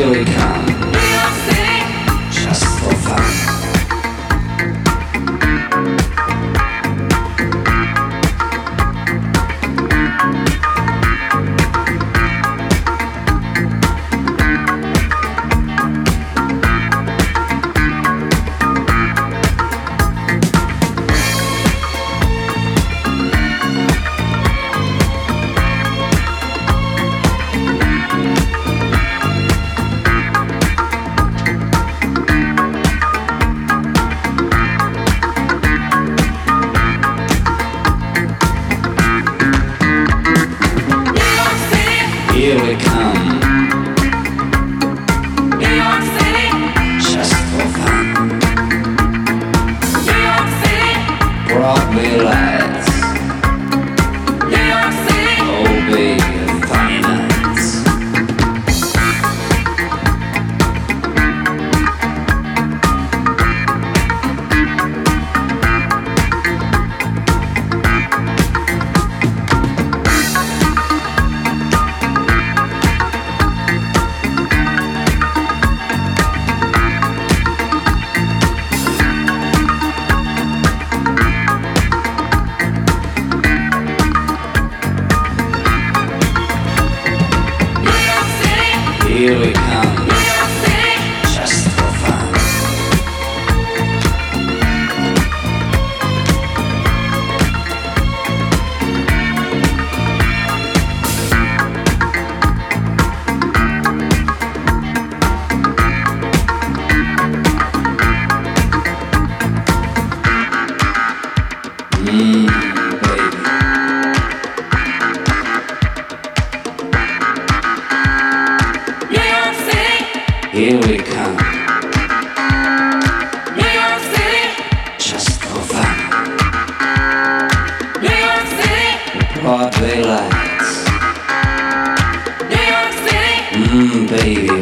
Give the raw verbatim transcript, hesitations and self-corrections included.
Here we come. New York City. Just for fun. Here we come. New York City. Just for fun. New York City. Broadway lights. New York City. Oh baby, funny nights. Here we come. New York City. Just for fun. Mmm, baby. New York City. Here we come. New York City. Just for fun. New York City. Broadway lights. New York City. Mmm, baby,